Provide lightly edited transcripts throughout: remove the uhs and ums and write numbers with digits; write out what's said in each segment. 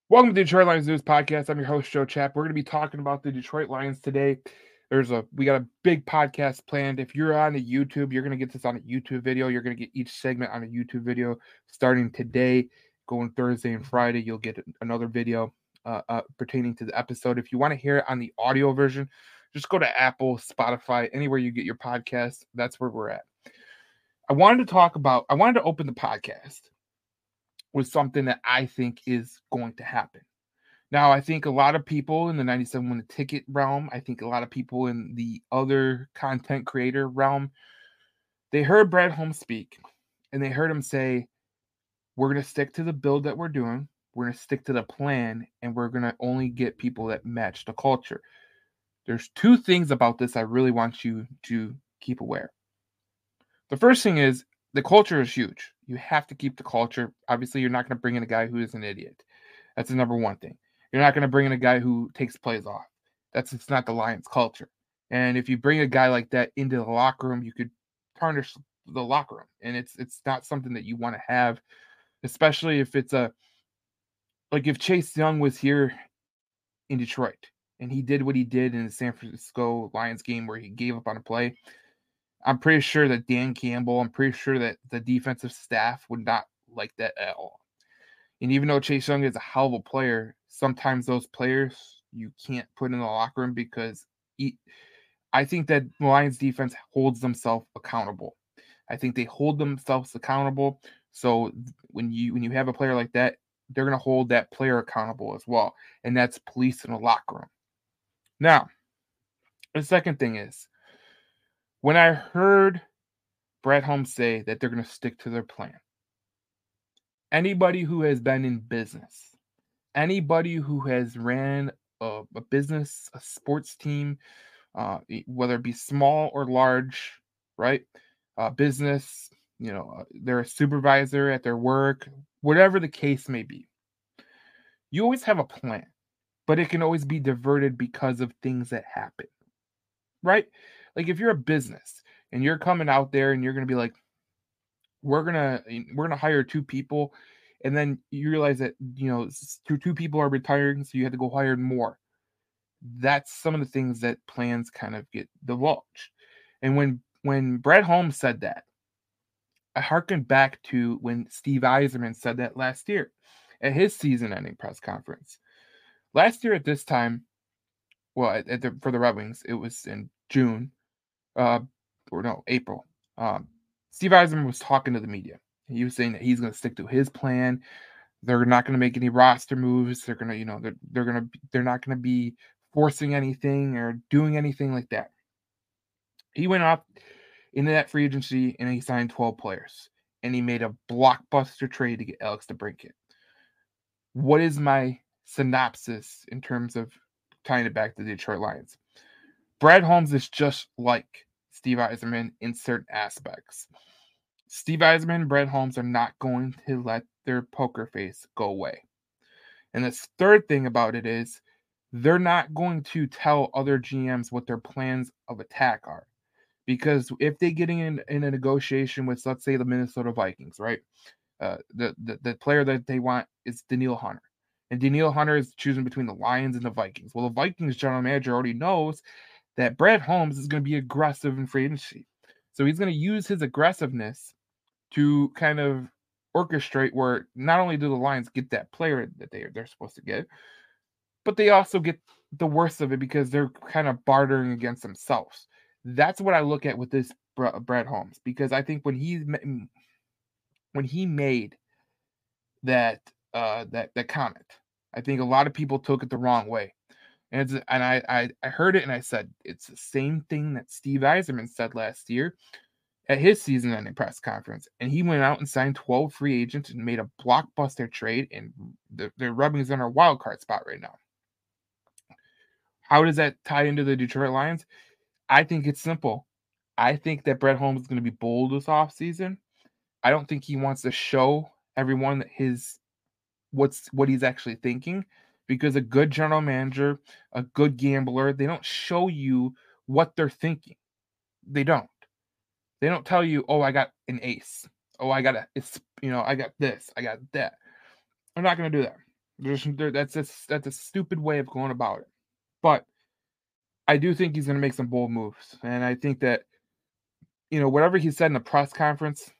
Welcome to the Detroit Lions News Podcast. I'm your host, Joe Chapp. We're going to be talking about the Detroit Lions today. We got a big podcast planned. If you're on the YouTube, you're going to get this on a YouTube video. You're going to get each segment on a YouTube video starting today, going Thursday and Friday. You'll get another video pertaining to the episode. If you want to hear it on the audio version, just go to Apple, Spotify, anywhere you get your podcast. That's where we're at. I wanted to open the podcast with something that I think is going to happen. Now, I think a lot of people in the 97 Win the Ticket realm, I think a lot of people in the other content creator realm, they heard Brad Holmes speak and they heard him say, we're going to stick to the build that we're doing. We're going to stick to the plan, and we're going to only get people that match the culture. There's two things about this I really want you to keep aware. The first thing is the culture is huge. You have to keep the culture. Obviously, you're not going to bring in a guy who is an idiot. That's the number one thing. You're not going to bring in a guy who takes plays off. It's not the Lions culture. And if you bring a guy like that into the locker room, you could tarnish the locker room. And it's not something that you want to have, especially if it's if Chase Young was here in Detroit and he did what he did in the San Francisco Lions game where he gave up on a play. I'm pretty sure that Dan Campbell, I'm pretty sure that the defensive staff would not like that at all. And even though Chase Young is a hell of a player, sometimes those players you can't put in the locker room because I think that the Lions defense holds themselves accountable. I think they hold themselves accountable. So when you have a player like that, they're going to hold that player accountable as well. And that's police in the locker room. Now, the second thing is, when I heard Brad Holmes say that they're going to stick to their plan, anybody who has been in business, anybody who has ran a business, a sports team, whether it be small or large, right? Business, they're a supervisor at their work, whatever the case may be. You always have a plan, but it can always be diverted because of things that happen, right? Like if you're a business and you're coming out there and you're going to be like, we're gonna hire two people, and then you realize that two people are retiring, so you have to go hire more. That's some of the things that plans kind of get divulged. And when Brad Holmes said that, I harkened back to when Steve Yzerman said that last year at his season-ending press conference. Last year at this time, well, for the Red Wings, it was in June, April. Steve Yzerman was talking to the media. He was saying that he's going to stick to his plan. They're not going to make any roster moves. They're going to, they're not going to be forcing anything or doing anything like that. He went up into that free agency and he signed 12 players, and he made a blockbuster trade to get Alex DeBrincat. What is my synopsis in terms of tying it back to the Detroit Lions? Brad Holmes is just like Steve Yzerman in certain aspects. Steve Yzerman and Brad Holmes are not going to let their poker face go away. And the third thing about it is they're not going to tell other GMs what their plans of attack are. Because if they get in a negotiation with, let's say, the Minnesota Vikings, right? The player that they want is Danielle Hunter. And Danielle Hunter is choosing between the Lions and the Vikings. Well, the Vikings general manager already knows that Brad Holmes is going to be aggressive in free agency. So he's going to use his aggressiveness to kind of orchestrate where not only do the Lions get that player that they're supposed to get, but they also get the worst of it because they're kind of bartering against themselves. That's what I look at with this Brad Holmes, because I think when he made that comment, I think a lot of people took it the wrong way. And I heard it and I said, it's the same thing that Steve Yzerman said last year at his season-ending press conference. And he went out and signed 12 free agents and made a blockbuster trade, and they're rubbing us on our wild card spot right now. How does that tie into the Detroit Lions? I think it's simple. I think that Brad Holmes is going to be bold this offseason. I don't think he wants to show everyone what he's actually thinking, because a good general manager, a good gambler, they don't show you what they're thinking. They don't. They don't tell you, oh, I got an ace. Oh, I got this, I got that. I'm not going to do that. That's a stupid way of going about it. But I do think he's going to make some bold moves, and I think that whatever he said in the press conference,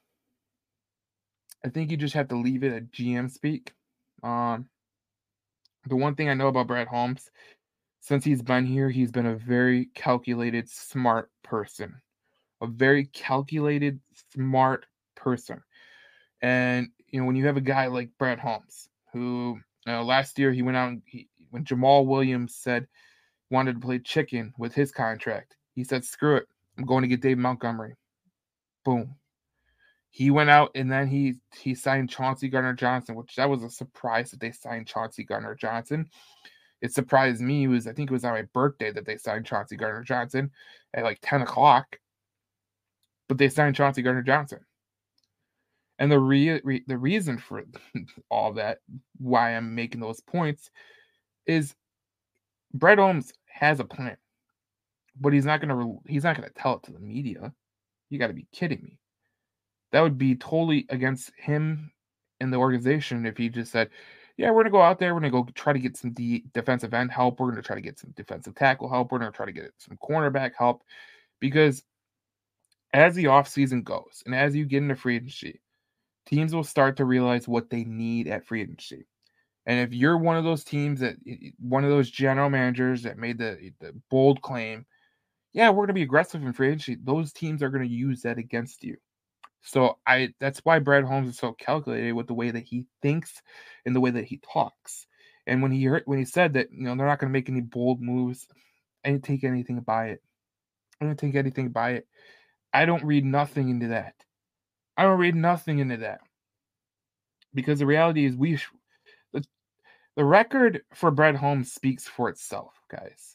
I think you just have to leave it at GM speak. Um, the one thing I know about Brad Holmes, since he's been here, he's been a very calculated, smart person. A very calculated, smart person. And when you have a guy like Brad Holmes, who last year he went out and when Jamal Williams said wanted to play chicken with his contract, he said, "Screw it, I'm going to get Dave Montgomery." Boom. He went out and then he signed Chauncey Gardner-Johnson, which that was a surprise that they signed Chauncey Gardner-Johnson. It surprised me. I think it was on my birthday that they signed Chauncey Gardner-Johnson at like 10 o'clock. But they signed Chauncey Gardner-Johnson. And the reason for all that, why I'm making those points, is Brad Holmes has a plan, but he's not gonna tell it to the media. You got to be kidding me. That would be totally against him and the organization if he just said, "Yeah, we're gonna go out there. We're gonna go try to get some defensive end help. We're gonna try to get some defensive tackle help. We're gonna try to get some cornerback help," because as the offseason goes and as you get into free agency, teams will start to realize what they need at free agency. And if you're one of those teams one of those general managers that made the bold claim, yeah, we're going to be aggressive in free agency, those teams are going to use that against you. So that's why Brad Holmes is so calculated with the way that he thinks and the way that he talks. And when he said that, they're not going to make any bold moves, I didn't take anything by it. I didn't take anything by it. I don't read nothing into that. I don't read nothing into that. Because the reality is the record for Brad Holmes speaks for itself, guys.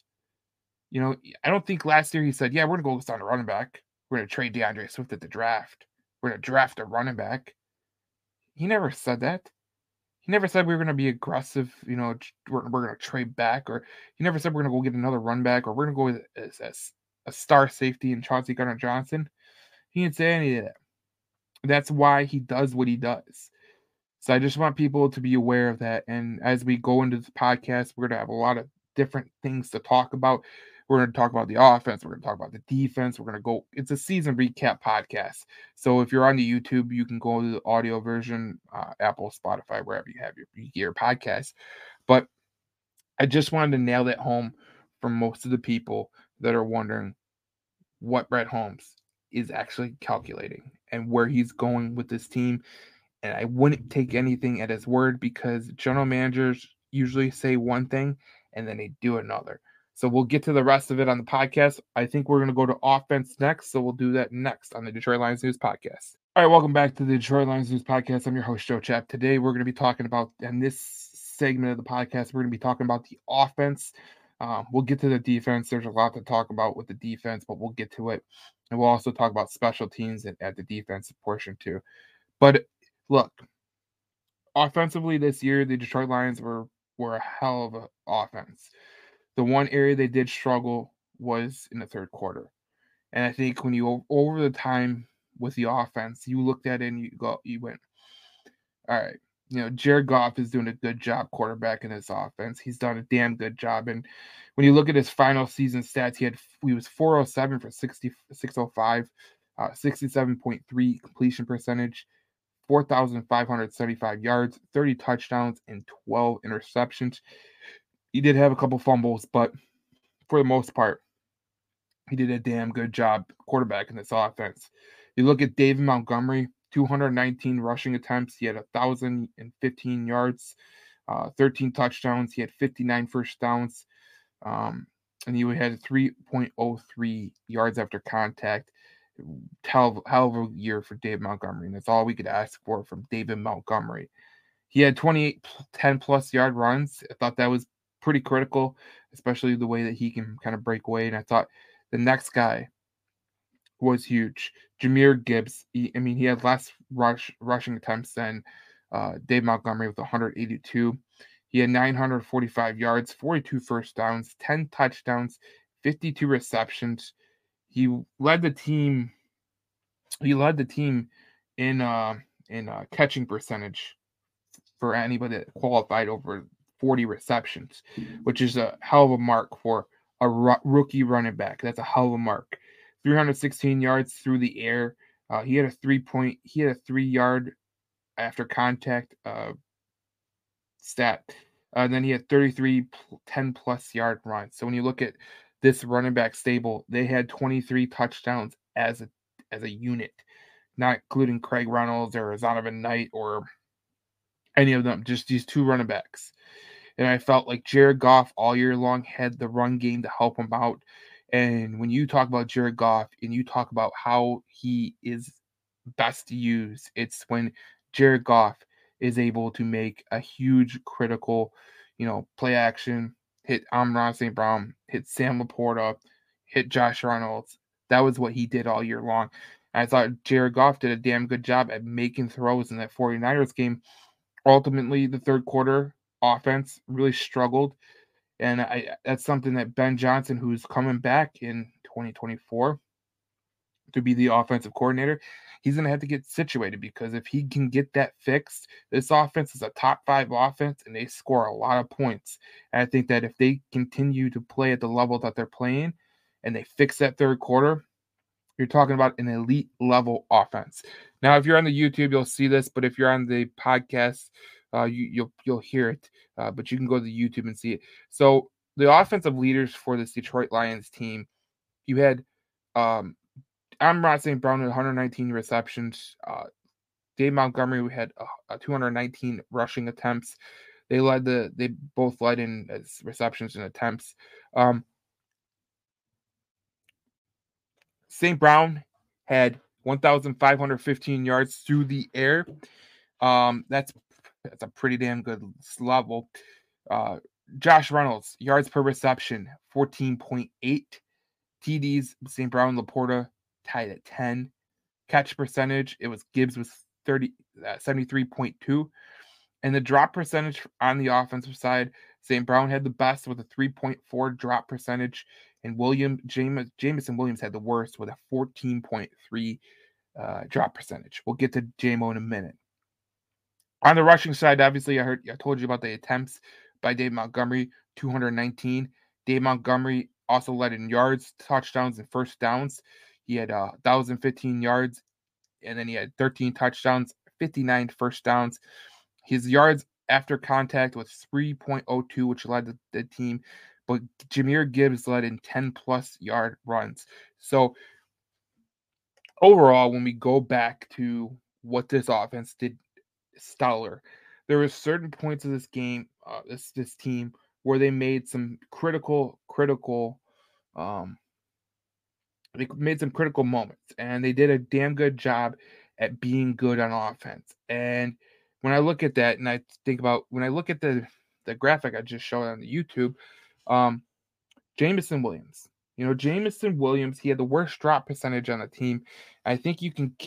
I don't think last year he said, "Yeah, we're going to go sign a running back. We're going to trade DeAndre Swift at the draft. We're going to draft a running back." He never said that. He never said we were going to be aggressive, we're going to trade back, or he never said we're going to go get another run back, or we're going to go with a star safety in Chauncey Gardner-Johnson. He didn't say any of that. That's why he does what he does. So I just want people to be aware of that. And as we go into this podcast, we're going to have a lot of different things to talk about. We're going to talk about the offense. We're going to talk about the defense. We're going to go. It's a season recap podcast. So if you're on the YouTube, you can go to the audio version, Apple, Spotify, wherever you have your podcast. But I just wanted to nail that home for most of the people that are wondering what Brett Holmes is actually calculating and where he's going with this team. And I wouldn't take anything at his word because general managers usually say one thing and then they do another. So we'll get to the rest of it on the podcast. I think we're going to go to offense next. So we'll do that next on the Detroit Lions News Podcast. All right, welcome back to the Detroit Lions News Podcast. I'm your host, Joe Chap. Today we're going to be talking about, in this segment of the podcast, we're going to be talking about the offense. We'll get to the defense. There's a lot to talk about with the defense, but we'll get to it. And we'll also talk about special teams at the defensive portion too. But look, offensively this year, the Detroit Lions were a hell of an offense. The one area they did struggle was in the third quarter. And I think when you over the time with the offense, you looked at it and you went, all right, Jared Goff is doing a good job quarterbacking his offense. He's done a damn good job. And when you look at his final season stats, he was 407 for 605, 67.3 completion percentage, 4,575 yards, 30 touchdowns, and 12 interceptions. He did have a couple fumbles, but for the most part, he did a damn good job quarterbacking this offense. You look at David Montgomery, 219 rushing attempts. He had 1,015 yards, 13 touchdowns. He had 59 first downs, and he had 3.03 yards after contact. Hell of a year for David Montgomery, and that's all we could ask for from David Montgomery. He had 28 10-plus yard runs. I thought that was pretty critical, especially the way that he can kind of break away. And I thought the next guy was huge. Jahmyr Gibbs. He had less rushing attempts than Dave Montgomery with 182. He had 945 yards, 42 first downs, 10 touchdowns, 52 receptions. He led the team. In catching percentage for anybody that qualified over 40 receptions, which is a hell of a mark for a rookie running back. That's a hell of a mark. 316 yards through the air. He had a 3-yard after contact stat. And then he had 33 10-plus yard runs. So when you look at this running back stable, they had 23 touchdowns as a unit, not including Craig Reynolds or Zonovan Knight or any of them, just these two running backs. And I felt like Jared Goff all year long had the run game to help him out. And when you talk about Jared Goff and you talk about how he is best used, it's when Jared Goff is able to make a huge critical, play action, hit Amon-Ra St. Brown, hit Sam Laporta, hit Josh Reynolds. That was what he did all year long. And I thought Jared Goff did a damn good job at making throws in that 49ers game. Ultimately, the third quarter offense really struggled. And that's something that Ben Johnson, who's coming back in 2024 to be the offensive coordinator, he's going to have to get situated, because if he can get that fixed, this offense is a top 5 offense and they score a lot of points. And I think that if they continue to play at the level that they're playing and they fix that third quarter, you're talking about an elite level offense. Now, if you're on the YouTube, you'll see this, but if you're on the podcast, you'll hear it. But you can go to the YouTube and see it. So the offensive leaders for this Detroit Lions team, you had Amon-Ra St. Brown with 119 receptions. Dave Montgomery had 219 rushing attempts. They both led in receptions and attempts. St. Brown had 1,515 yards through the air. That's a pretty damn good level. Josh Reynolds, yards per reception, 14.8. TDs, St. Brown, Laporta tied at 10. Catch percentage, it was Gibbs with 73.2. And the drop percentage on the offensive side, St. Brown had the best with a 3.4 drop percentage, and Jameson Williams had the worst with a 14.3 drop percentage. We'll get to JMO in a minute. On the rushing side, obviously, I told you about the attempts by Dave Montgomery, 219. Dave Montgomery also led in yards, touchdowns, and first downs. He had 1,015 yards, and then he had 13 touchdowns, 59 first downs. His yards after contact was 3.02, which led the team, but Jahmyr Gibbs led in 10-plus yard runs. So overall, when we go back to what this offense did stellar, there were certain points of this game, this team, where they made some critical moments, and they did a damn good job at being good on offense. And when I look at that, and I think about when I look at the graphic I just showed on the YouTube, Jameson Williams. Jameson Williams, he had the worst drop percentage on the team. I think you can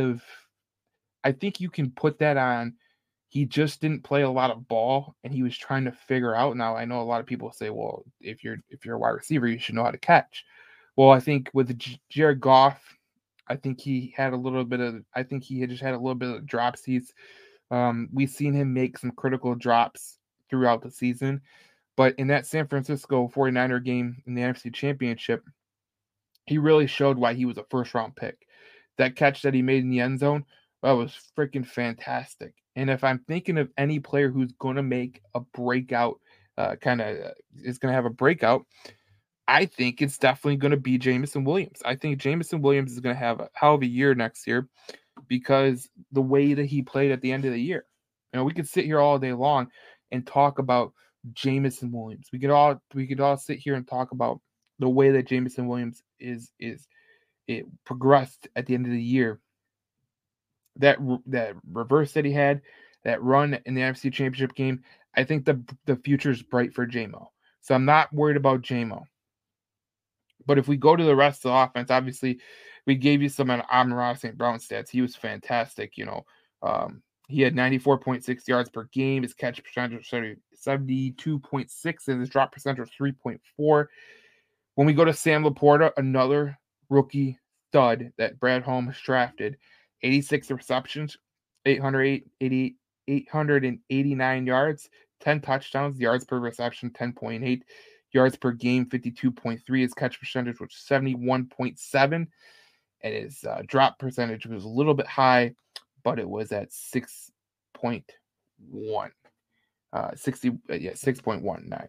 put that on. He just didn't play a lot of ball, and he was trying to figure out. Now, I know a lot of people say, well, if you're a wide receiver, you should know how to catch. Well, I think with Jared Goff, I think he had just had a little bit of dropsies. We've seen him make some critical drops throughout the season, but in that San Francisco 49er game in the NFC Championship, he really showed why he was a first-round pick. That catch that he made in the end zone, that was freaking fantastic. And if I'm thinking of any player who's going to make a breakout, is going to have a breakout, I think it's definitely going to be Jameson Williams. I think Jameson Williams is going to have a hell of a year next year, because the way that he played at the end of the year. We could sit here all day long and talk about Jameson Williams. We could all sit here and talk about the way that Jameson Williams it progressed at the end of the year. That reverse that he had, that run in the NFC Championship game, I think the future is bright for JMO. So I'm not worried about JMO. But if we go to the rest of the offense, obviously we gave you some Amon-Ra St. Brown stats. He was fantastic. He had 94.6 yards per game. His catch percentage was 72.6, and his drop percentage was 3.4. When we go to Sam Laporta, another rookie stud that Brad Holmes drafted, 86 receptions, 889 yards, 10 touchdowns, yards per reception, 10.8, yards per game, 52.3. His catch percentage was 71.7, and his drop percentage was a little bit high, but it was at 6.1. 6.19.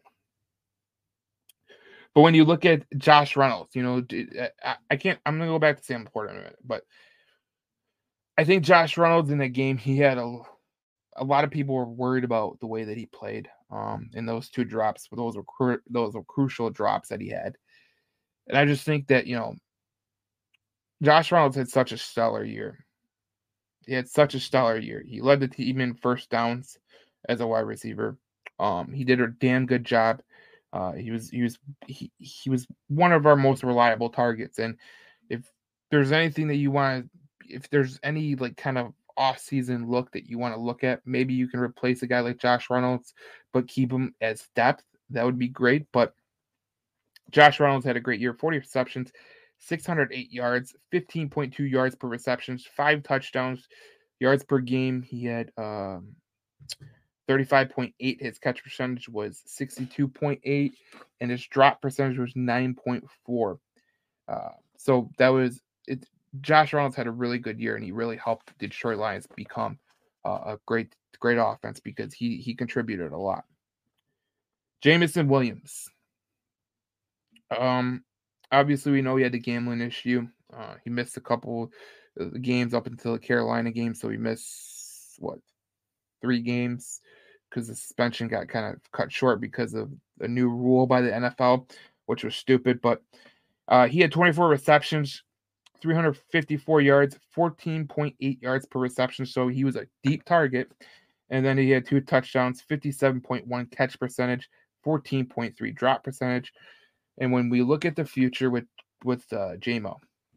But when you look at Josh Reynolds, I'm going to go back to Sam Laporta in a minute, but I think Josh Reynolds in that game, he had a lot of people were worried about the way that he played in those two drops. Those were crucial drops that he had. And I just think that, Josh Reynolds had such a stellar year. He had such a stellar year. He led the team in first downs as a wide receiver. He did a damn good job. He was one of our most reliable targets. And if there's anything that you want to, if there's any like kind of off-season look that you want to look at, maybe you can replace a guy like Josh Reynolds, but keep him as depth. That would be great. But Josh Reynolds had a great year, 40 receptions, 608 yards, 15.2 yards per receptions, 5 touchdowns, yards per game. He had 35.8. His catch percentage was 62.8, and his drop percentage was 9.4. So that was it. Josh Reynolds had a really good year, and he really helped the Detroit Lions become a great offense because he contributed a lot. Jameson Williams. Obviously, we know he had the gambling issue. He missed a couple games up until the Carolina game, so he missed 3 games because the suspension got kind of cut short because of a new rule by the NFL, which was stupid. But he had 24 receptions, 354 yards, 14.8 yards per reception, so he was a deep target. And then he had 2 touchdowns, 57.1 catch percentage, 14.3 drop percentage. And when we look at the future with J-Mo,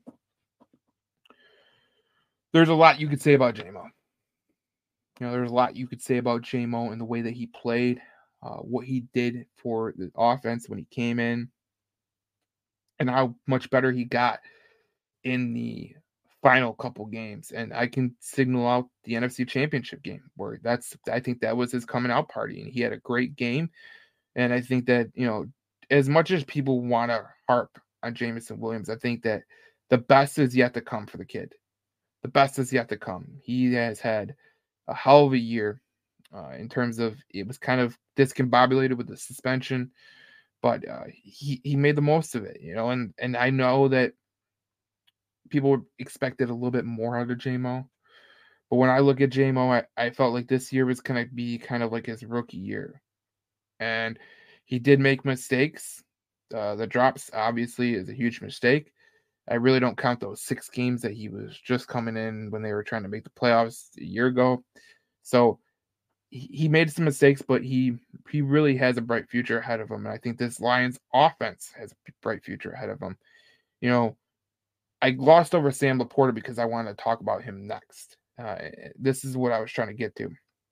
there's a lot you could say about J-Mo. There's a lot you could say about J-Mo and the way that he played, what he did for the offense when he came in, and how much better he got in the final couple games. And I can signal out the NFC Championship game where I think that was his coming out party, and he had a great game. And I think that, as much as people want to harp on Jameson Williams, I think that the best is yet to come for the kid. The best is yet to come. He has had a hell of a year in terms of it was kind of discombobulated with the suspension, but he made the most of it, and I know that people expected a little bit more out of J-Mo. But when I look at J-Mo, I felt like this year was going to be kind of like his rookie year. And he did make mistakes. The drops, obviously, is a huge mistake. I really don't count those 6 games that he was just coming in when they were trying to make the playoffs a year ago. So he made some mistakes, but he really has a bright future ahead of him. And I think this Lions offense has a bright future ahead of him. I glossed over Sam Laporta because I wanted to talk about him next. This is what I was trying to get to.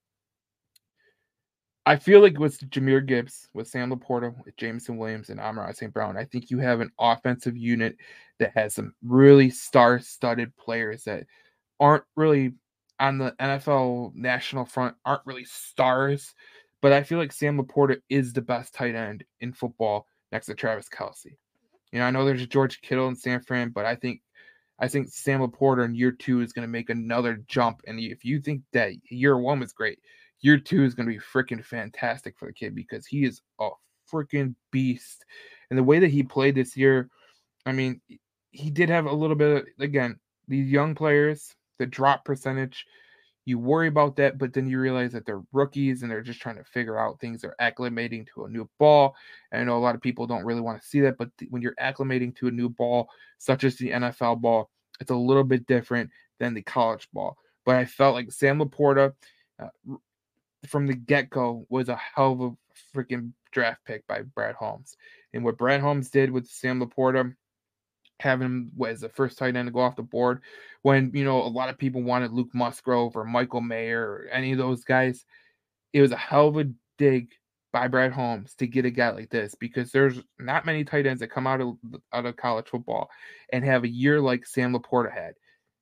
I feel like with Jahmyr Gibbs, with Sam Laporta, with Jameson Williams, and Amon-Ra St. Brown, I think you have an offensive unit that has some really star-studded players that aren't really on the NFL national front, aren't really stars. But I feel like Sam Laporta is the best tight end in football next to Travis Kelce. I know there's George Kittle and San Fran, but I think Sam Laporta in year 2 is going to make another jump. And if you think that year 1 was great, year 2 is going to be freaking fantastic for the kid because he is a freaking beast. And the way that he played this year, I mean, he did have a little bit of, again, these young players, the drop percentage, you worry about that, but then you realize that they're rookies and they're just trying to figure out things. They're acclimating to a new ball. And I know a lot of people don't really want to see that, but when you're acclimating to a new ball, such as the NFL ball, it's a little bit different than the college ball. But I felt like Sam Laporta, from the get-go, was a hell of a freaking draft pick by Brad Holmes. And what Brad Holmes did with Sam Laporta, having him as the first tight end to go off the board, when, a lot of people wanted Luke Musgrove or Michael Mayer or any of those guys, it was a hell of a dig by Brad Holmes to get a guy like this because there's not many tight ends that come out of college football and have a year like Sam Laporta had.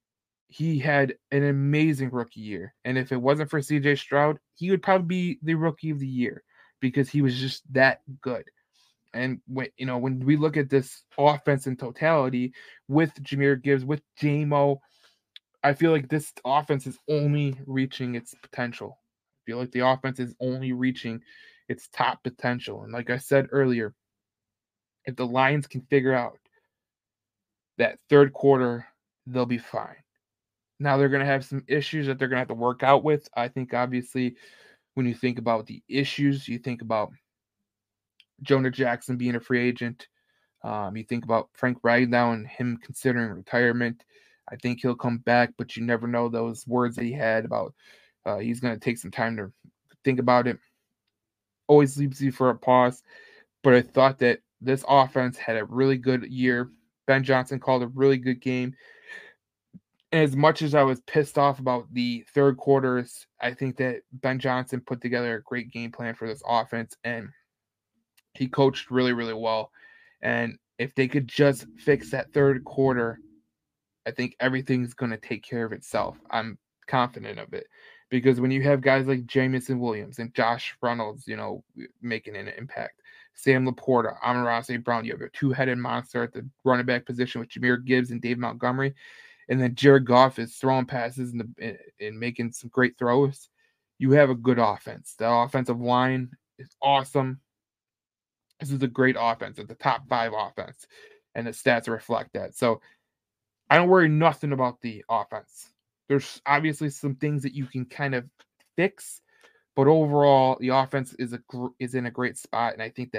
he had an amazing rookie year. And if it wasn't for CJ Stroud, he would probably be the rookie of the year because he was just that good. And when we look at this offense in totality with Jahmyr Gibbs, with JMO, I feel like this offense is only reaching its potential. I feel like the offense is only reaching its top potential. And like I said earlier, if the Lions can figure out that third quarter, they'll be fine. Now they're going to have some issues that they're going to have to work out with. I think obviously when you think about the issues, you think about Jonah Jackson being a free agent. You think about Frank Ragnow and him considering retirement. I think he'll come back, but you never know. Those words that he had about he's going to take some time to think about it always leaves you for a pause. But I thought that this offense had a really good year. Ben Johnson called a really good game. And as much as I was pissed off about the third quarters, I think that Ben Johnson put together a great game plan for this offense, and he coached really, really well. And if they could just fix that third quarter, I think everything's going to take care of itself. I'm confident of it. Because when you have guys like Jamison Williams and Josh Reynolds, making an impact, Sam Laporta, Amon-Ra St. Brown, you have a two-headed monster at the running back position with Jahmyr Gibbs and Dave Montgomery. And then Jared Goff is throwing passes and making some great throws. You have a good offense. The offensive line is awesome. This is a great offense. It's a top 5 offense, and the stats reflect that. So I don't worry nothing about the offense. There's obviously some things that you can kind of fix, but overall, the offense is in a great spot, and I think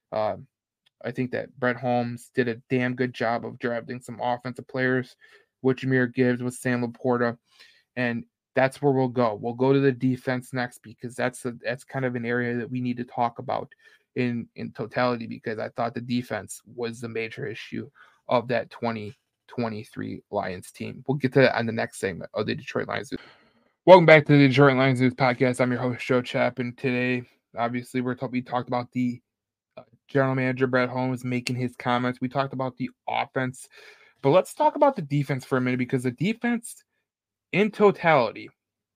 that Brett Holmes did a damn good job of drafting some offensive players with Jahmyr Gibbs, with Sam Laporta, and that's where we'll go. We'll go to the defense next because that's kind of an area that we need to talk about in totality because I thought the defense was the major issue of that 2023 Lions team. We'll get to that on the next segment of the Detroit Lions News. Welcome back to the Detroit Lions News podcast. I'm your host, Joe Chapin. Today, obviously, we talked about the general manager, Brett Holmes, making his comments. We talked about the offense. But let's talk about the defense for a minute because the defense in totality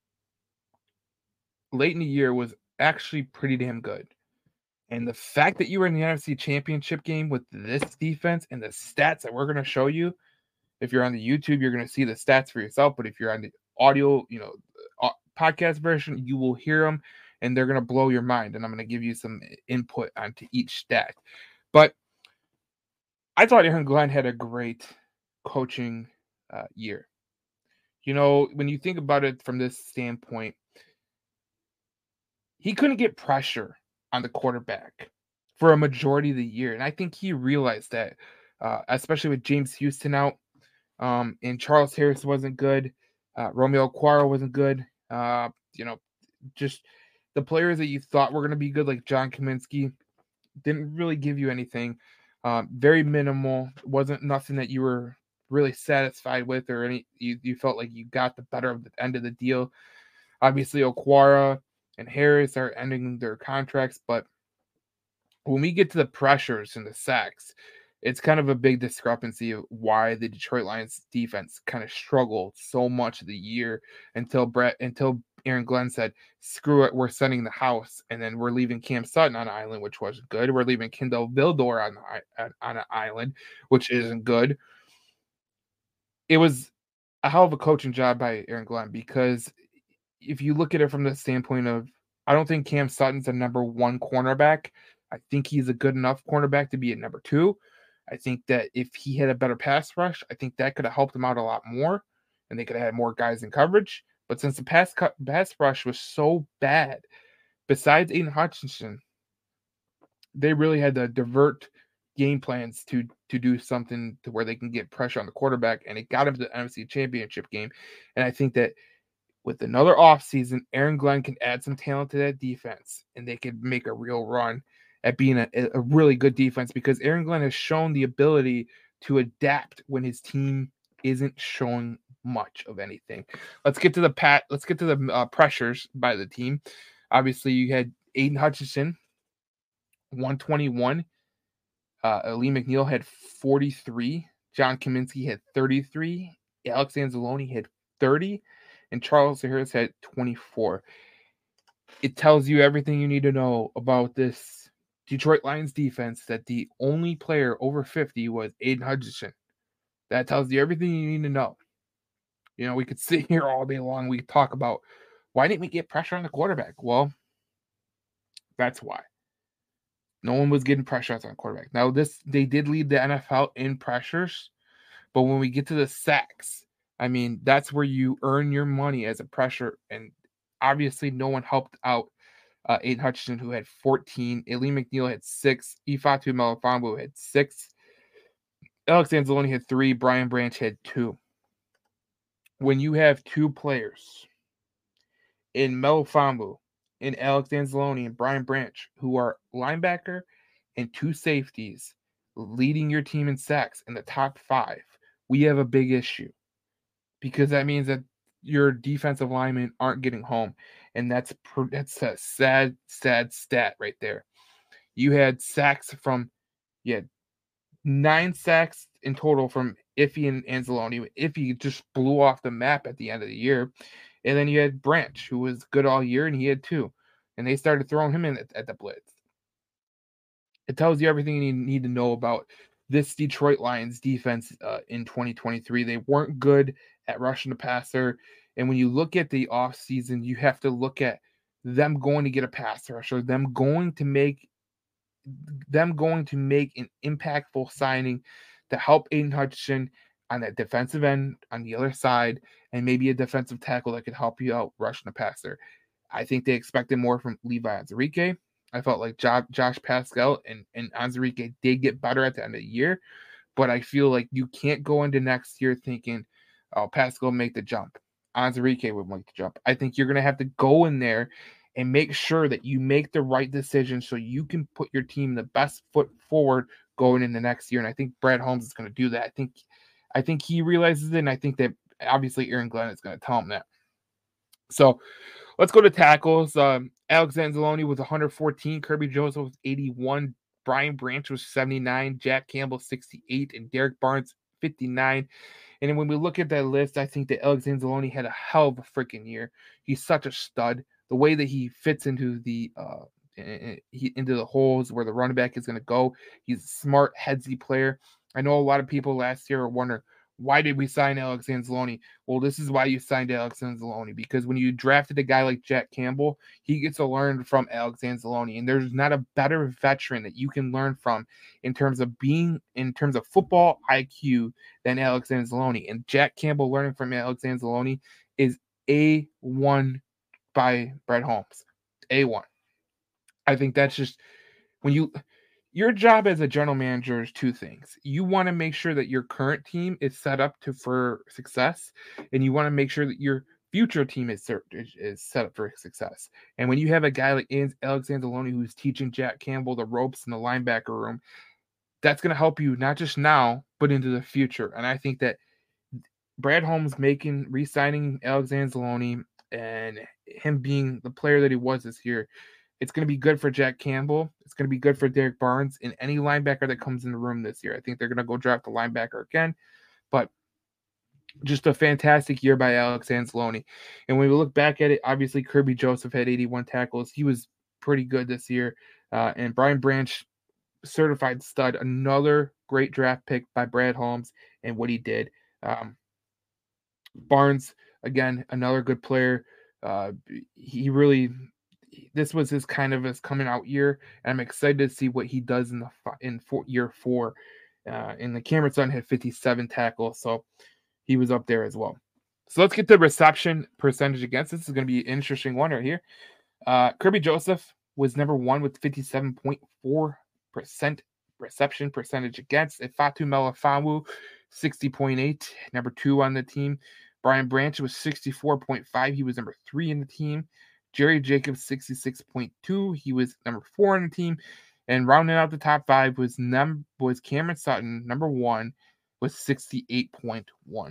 late in the year was actually pretty damn good. And the fact that you were in the NFC Championship game with this defense and the stats that we're going to show you, if you're on the YouTube, you're going to see the stats for yourself. But if you're on the audio, podcast version, you will hear them and they're going to blow your mind. And I'm going to give you some input onto each stat. But I thought Aaron Glenn had a great coaching year. When you think about it from this standpoint, he couldn't get pressure on the quarterback for a majority of the year. And I think he realized that, especially with James Houston out, and Charles Harris wasn't good. Romeo Okwara wasn't good. Just the players that you thought were going to be good, like John Kaminsky, didn't really give you anything. Very minimal. Wasn't nothing that you were really satisfied with or you felt like you got the better of the end of the deal. Obviously, Okwara and Harris are ending their contracts, but when we get to the pressures and the sacks, it's kind of a big discrepancy of why the Detroit Lions defense kind of struggled so much of the year until Aaron Glenn said, screw it, we're sending the house, and then we're leaving Cam Sutton on an island, which wasn't good. We're leaving Kindle Vildor on an island, which isn't good. It was a hell of a coaching job by Aaron Glenn because if you look at it from the standpoint of, I don't think Cam Sutton's a number 1 cornerback. I think he's a good enough cornerback to be at number 2. I think that if he had a better pass rush, I think that could have helped him out a lot more, and they could have had more guys in coverage. But since the pass rush was so bad, besides Aiden Hutchinson, they really had to divert game plans to do something to where they can get pressure on the quarterback, and it got him to the NFC Championship game. And I think that with another offseason, Aaron Glenn can add some talent to that defense, and they could make a real run at being a really good defense because Aaron Glenn has shown the ability to adapt when his team isn't showing much of anything. Let's get to the pressures by the team. Obviously, you had Aiden Hutchinson, 121. Lee McNeil had 43. John Kaminsky had 33. Alex Anzalone had 30, and Charles Harris had 24. It tells you everything you need to know about this Detroit Lions defense, that the only player over 50 was Aiden Hutchinson. That tells you everything you need to know. We could sit here all day long. We could talk about why didn't we get pressure on the quarterback? Well, that's why. No one was getting pressure on the quarterback. Now, they did lead the NFL in pressures, but when we get to the sacks, I mean, that's where you earn your money as a pressure. And obviously, no one helped out Aiden Hutchinson, who had 14. Alim McNeil had 6. Ifeatu Melifonwu had 6. Alex Anzalone had 3. Brian Branch had 2. When you have 2 players in Melifonwu, in Alex Anzalone, and Brian Branch, who are linebacker and 2 safeties, leading your team in sacks in the top 5, we have a big issue, because that means that your defensive linemen aren't getting home, and that's a sad stat right there. You had 9 sacks in total from Iffy and Anzalone. Iffy just blew off the map at the end of the year. And then you had Branch, who was good all year, and he had 2. And they started throwing him in at the blitz. It tells you everything you need to know about this Detroit Lions defense in 2023. They weren't good at rushing the passer. And when you look at the offseason, you have to look at them going to get a pass rusher, them going to make an impactful signing to help Aiden Hutchinson on that defensive end on the other side, and maybe a defensive tackle that could help you out rushing the passer. I think they expected more from Levi Onwuzurike. I felt like Josh Paschal and Onwuzurike did get better at the end of the year, but I feel like you can't go into next year thinking, oh, Paschal will make the jump. Onwuzurike would make the jump. I think you're going to have to go in there and make sure that you make the right decision so you can put your team the best foot forward going into next year. And I think Brad Holmes is going to do that. I think he realizes it, and I think that obviously Aaron Glenn is going to tell him that. So let's go to tackles. Alex Anzalone was 114. Kirby Joseph was 81. Brian Branch was 79. Jack Campbell 68. And Derek Barnes 59. And then when we look at that list, I think that Alex Anzalone had a hell of a freaking year. He's such a stud. The way that he fits into the holes where the running back is going to go, he's a smart, headsy player. I know a lot of people last year are wondering, why did we sign Alex Anzalone? Well, this is why you signed Alex Anzalone, because when you drafted a guy like Jack Campbell, he gets to learn from Alex Anzalone, and there's not a better veteran that you can learn from in terms of football IQ than Alex Anzalone. And Jack Campbell learning from Alex Anzalone is A1 by Brett Holmes. A1. I think that's just your job as a general manager is 2 things. You want to make sure that your current team is set up for success, and you want to make sure that your future team is set up for success. And when you have a guy like Alex Anzalone who's teaching Jack Campbell the ropes in the linebacker room, that's going to help you not just now, but into the future. And I think that Brad Holmes re-signing Alex Anzalone and him being the player that he was this year, it's going to be good for Jack Campbell. It's going to be good for Derek Barnes and any linebacker that comes in the room this year. I think they're going to go draft a linebacker again, but just a fantastic year by Alex Anzalone. And when we look back at it, obviously Kirby Joseph had 81 tackles. He was pretty good this year. And Brian Branch, certified stud, another great draft pick by Brad Holmes and what he did. Barnes, again, another good player. This was his coming out year, and I'm excited to see what he does in year 4. And the Cameron Sutton had 57 tackles, so he was up there as well. So let's get the reception percentage against. This is going to be an interesting one right here. Kirby Joseph was number 1 with 57.4% reception percentage against. Ifeatu Melifonwu, 60.8, number 2 on the team. Brian Branch was 64.5. He was number 3 in the team. Jerry Jacobs, 66.2. He was number 4 on the team. And rounding out the top 5 was Cameron Sutton, number 1, with 68.1.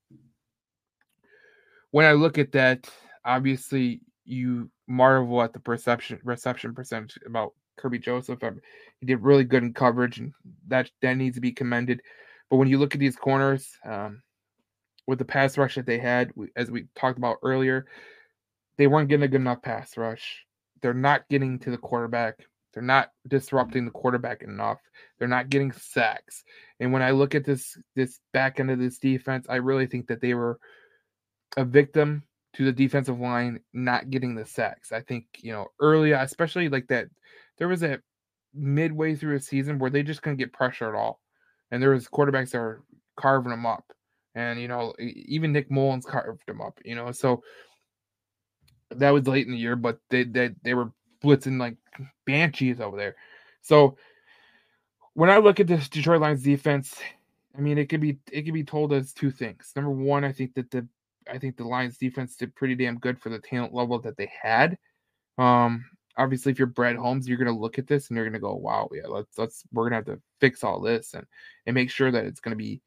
When I look at that, obviously you marvel at the reception percentage about Kirby Joseph. He did really good in coverage, and that needs to be commended. But when you look at these corners, with the pass rush that they had, as we talked about earlier, they weren't getting a good enough pass rush. They're not getting to the quarterback. They're not disrupting the quarterback enough. They're not getting sacks. And when I look at this back end of this defense, I really think that they were a victim to the defensive line not getting the sacks. I think, early, especially like that, there was a midway through a season where they just couldn't get pressure at all. And there was quarterbacks that were carving them up. And, even Nick Mullins carved them up, so that was late in the year, but they were blitzing like banshees over there. So when I look at this Detroit Lions defense, I mean it could be told as two things. Number one, I think the Lions defense did pretty damn good for the talent level that they had. Obviously, if you're Brad Holmes, you're gonna look at this and you're gonna go, "Wow, yeah, we're gonna have to fix all this and make sure that it's gonna be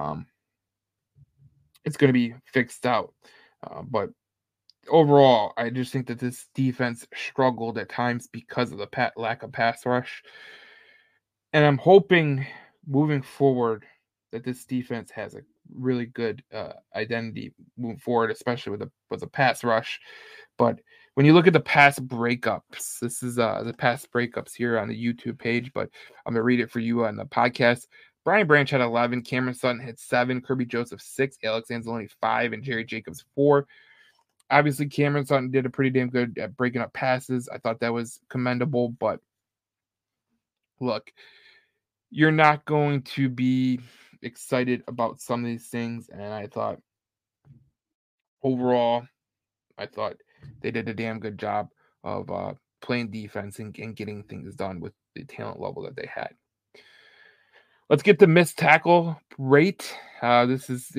fixed out." But overall, I just think that this defense struggled at times because of the lack of pass rush. And I'm hoping moving forward that this defense has a really good identity moving forward, especially with the pass rush. But when you look at the pass breakups, this is the pass breakups here on the YouTube page, but I'm gonna read it for you on the podcast. Brian Branch had 11, Cameron Sutton had 7, Kirby Joseph 6, Alex Anzalone 5, and Jerry Jacobs 4. Obviously, Cameron Sutton did a pretty damn good at breaking up passes. I thought that was commendable, but look, you're not going to be excited about some of these things. And I thought overall, they did a damn good job of playing defense and getting things done with the talent level that they had. Let's get the missed tackle rate. This is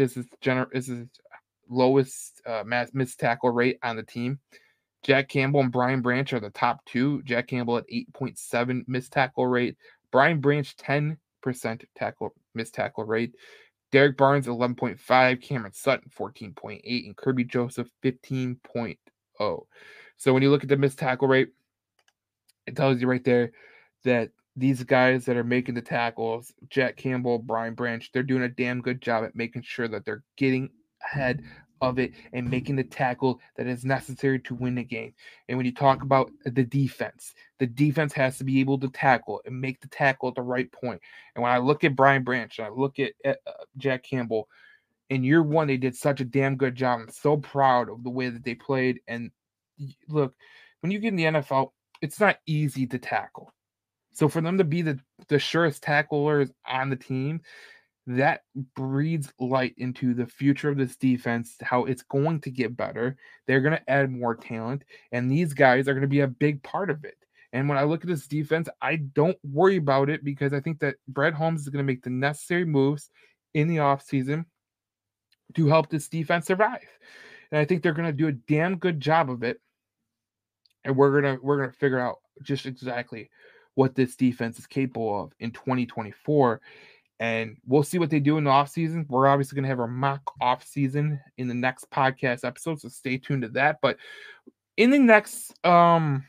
lowest missed tackle rate on the team. Jack Campbell and Brian Branch are the top two. Jack Campbell at 8.7 missed tackle rate. Brian Branch 10% missed tackle rate. Derek Barnes 11.5, Cameron Sutton 14.8, and Kirby Joseph 15.0. So when you look at the missed tackle rate, it tells you right there that these guys that are making the tackles, Jack Campbell, Brian Branch, they're doing a damn good job at making sure that they're getting ahead of it and making the tackle that is necessary to win the game. And when you talk about the defense has to be able to tackle and make the tackle at the right point. And when I look at Brian Branch, and I look at Jack Campbell, in year one, they did such a damn good job. I'm so proud of the way that they played. And look, when you get in the NFL, it's not easy to tackle. So for them to be the surest tacklers on the team, that breathes light into the future of this defense, how it's going to get better. They're going to add more talent, and these guys are going to be a big part of it. And when I look at this defense, I don't worry about it because I think that Brad Holmes is going to make the necessary moves in the offseason to help this defense survive. And I think they're going to do a damn good job of it. And we're gonna figure out just exactly what this defense is capable of in 2024. And we'll see what they do in the offseason. We're obviously going to have our mock offseason in the next podcast episode, so stay tuned to that. But in the next portion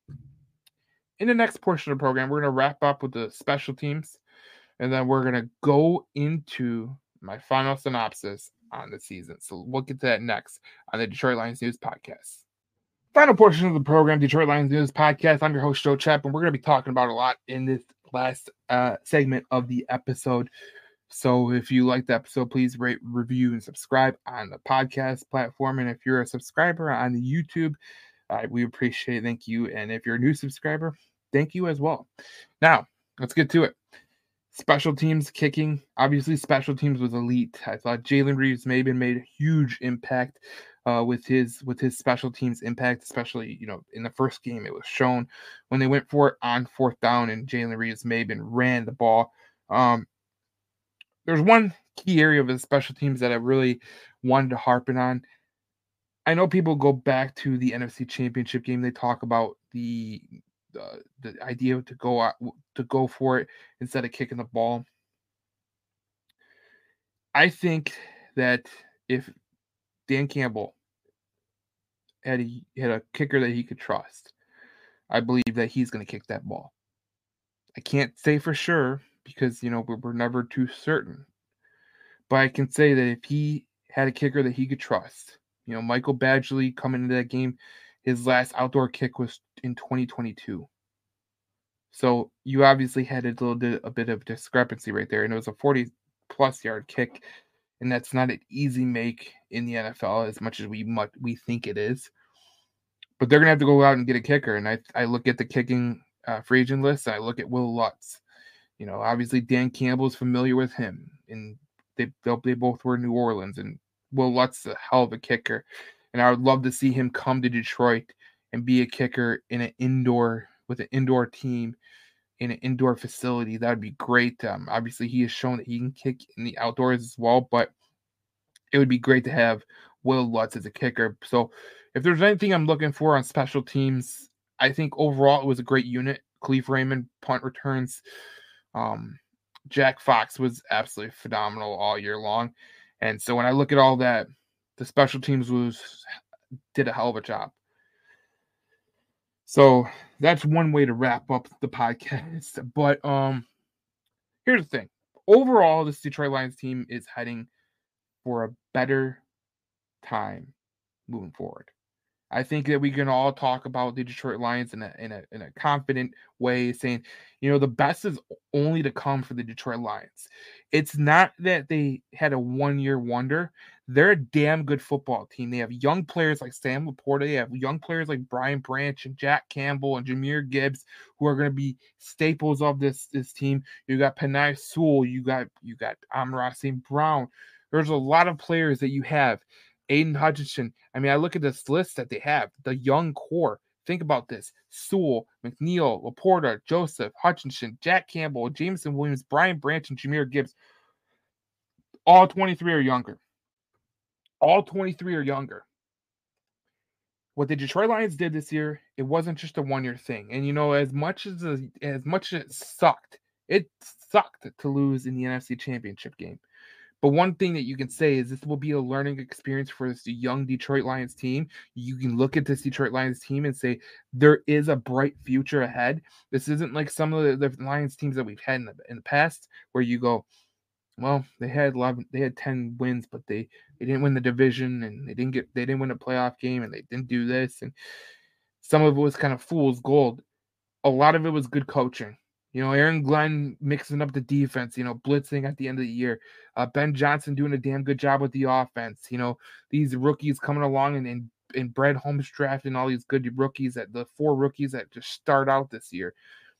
of the program, we're going to wrap up with the special teams, and then we're going to go into my final synopsis on the season. So we'll get to that next on the Detroit Lions News Podcast. Final portion of the program, Detroit Lions News Podcast. I'm your host, Joe Chapman. We're going to be talking about a lot in this last segment of the episode. So if you like the episode, please rate, review, and subscribe on the podcast platform. And if you're a subscriber on the YouTube, we appreciate it. Thank you. And if you're a new subscriber, thank you as well. Now, let's get to it. Special teams kicking. Obviously, special teams was elite. I thought Jalen Reeves-Maybin made a huge impact with his special teams impact, especially in the first game. It was shown when they went for it on fourth down, and Jalen Reeves-Maybin ran the ball. There's one key area of the special teams that I really wanted to harp in on. I know people go back to the NFC Championship game. They talk about the idea to go for it instead of kicking the ball. I think that if Dan Campbell had a kicker that he could trust, I believe that he's going to kick that ball. I can't say for sure because we're never too certain, but I can say that if he had a kicker that he could trust. You know, Michael Badgley coming into that game, his last outdoor kick was in 2022. So you obviously had a bit of discrepancy right there, and it was a 40-plus yard kick, and that's not an easy make in the NFL as much as we think it is. But they're gonna have to go out and get a kicker, and I look at the kicking free agent list, and I look at Will Lutz. You know, obviously Dan Campbell's familiar with him, and they both were in New Orleans, and Will Lutz is a hell of a kicker, and I would love to see him come to Detroit and be a kicker in an indoor team in an indoor facility. That would be great. Obviously, he has shown that he can kick in the outdoors as well, but it would be great to have Will Lutz as a kicker. So if there's anything I'm looking for on special teams, I think overall it was a great unit. Cleve Raymond, punt returns. Jack Fox was absolutely phenomenal all year long. And so when I look at all that, the special teams did a hell of a job. So that's one way to wrap up the podcast. But here's the thing. Overall, this Detroit Lions team is heading for a better time moving forward. I think that we can all talk about the Detroit Lions in a confident way, saying, you know, the best is only to come for the Detroit Lions. It's not that they had a one-year wonder. They're a damn good football team. They have young players like Sam Laporta. They have young players like Brian Branch and Jack Campbell and Jahmyr Gibbs, who are going to be staples of this team. You got Penei Sewell. You got Amon-Ra St. Brown. There's a lot of players that you have. Aiden Hutchinson. I mean, I look at this list that they have, the young core. Think about this. Sewell, McNeil, Laporta, Joseph, Hutchinson, Jack Campbell, Jameson Williams, Brian Branch, and Jahmyr Gibbs. All 23 are younger. All 23 are younger. What the Detroit Lions did this year, it wasn't just a one-year thing. And, you know, as much as it sucked to lose in the NFC Championship game. But one thing that you can say is this will be a learning experience for this young Detroit Lions team. You can look at this Detroit Lions team and say there is a bright future ahead. This isn't like some of the Lions teams that we've had in the past where you go, well, they had 10 wins, but they didn't win the division and they didn't win a playoff game and they didn't do this. And some of it was kind of fool's gold. A lot of it was good coaching. You know, Aaron Glenn mixing up the defense, you know, blitzing at the end of the year. Ben Johnson doing a damn good job with the offense. You know, these rookies coming along and Brad Holmes drafting all these good rookies, the 4 rookies that just start out this year.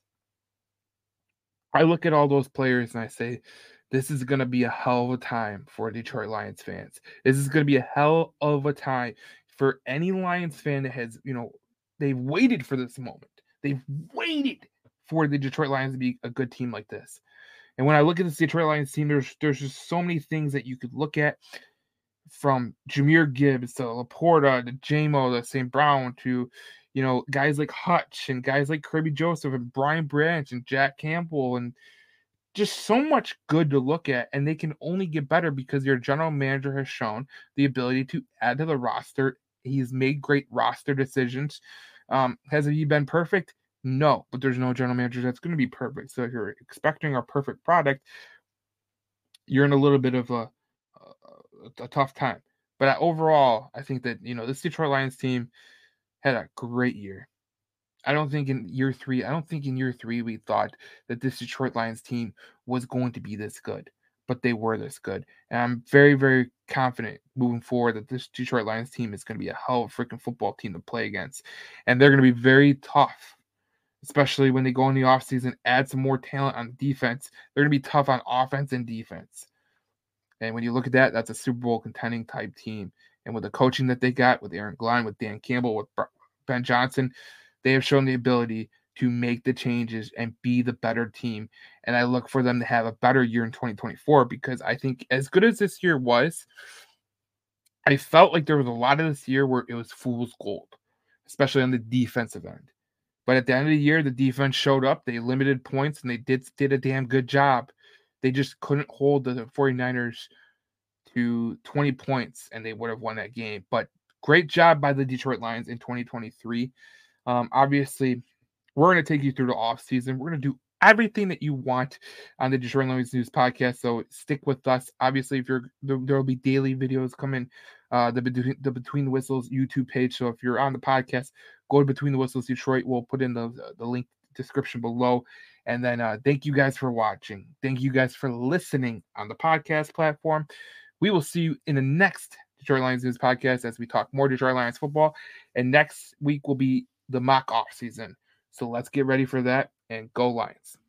I look at all those players and I say, this is going to be a hell of a time for Detroit Lions fans. This is going to be a hell of a time for any Lions fan that has, you know, they've waited for this moment. They've waited for the Detroit Lions to be a good team like this. And when I look at this Detroit Lions team, there's just so many things that you could look at, from Jahmyr Gibbs to Laporta to Jamo to St. Brown to, you know, guys like Hutch and guys like Kirby Joseph and Brian Branch and Jack Campbell, and just so much good to look at. And they can only get better because your general manager has shown the ability to add to the roster. He's made great roster decisions. Has he been perfect? No, but there's no general manager that's going to be perfect. So if you're expecting a perfect product, you're in a little bit of a tough time. But overall, I think that, you know, this Detroit Lions team had a great year. I don't think in year three we thought that this Detroit Lions team was going to be this good, but they were this good. And I'm very, very confident moving forward that this Detroit Lions team is going to be a hell of a freaking football team to play against. And they're going to be very tough, especially when they go in the offseason, add some more talent on defense. They're going to be tough on offense and defense. And when you look at that, that's a Super Bowl contending type team. And with the coaching that they got, with Aaron Glenn, with Dan Campbell, with Ben Johnson, they have shown the ability to make the changes and be the better team. And I look for them to have a better year in 2024, because I think as good as this year was, I felt like there was a lot of this year where it was fool's gold, especially on the defensive end. But at the end of the year, the defense showed up. They limited points, and they did a damn good job. They just couldn't hold the 49ers to 20 points, and they would have won that game. But great job by the Detroit Lions in 2023. Obviously, we're going to take you through the offseason. We're going to do everything that you want on the Detroit Lions News podcast. So stick with us. Obviously, if you're there will be daily videos coming. The Between the Whistles YouTube page. So if you're on the podcast, go to Between the Whistles Detroit. We'll put in the link description below. And then thank you guys for watching. Thank you guys for listening on the podcast platform. We will see you in the next Detroit Lions News podcast as we talk more Detroit Lions football. And next week will be the mock off season. So let's get ready for that and go Lions.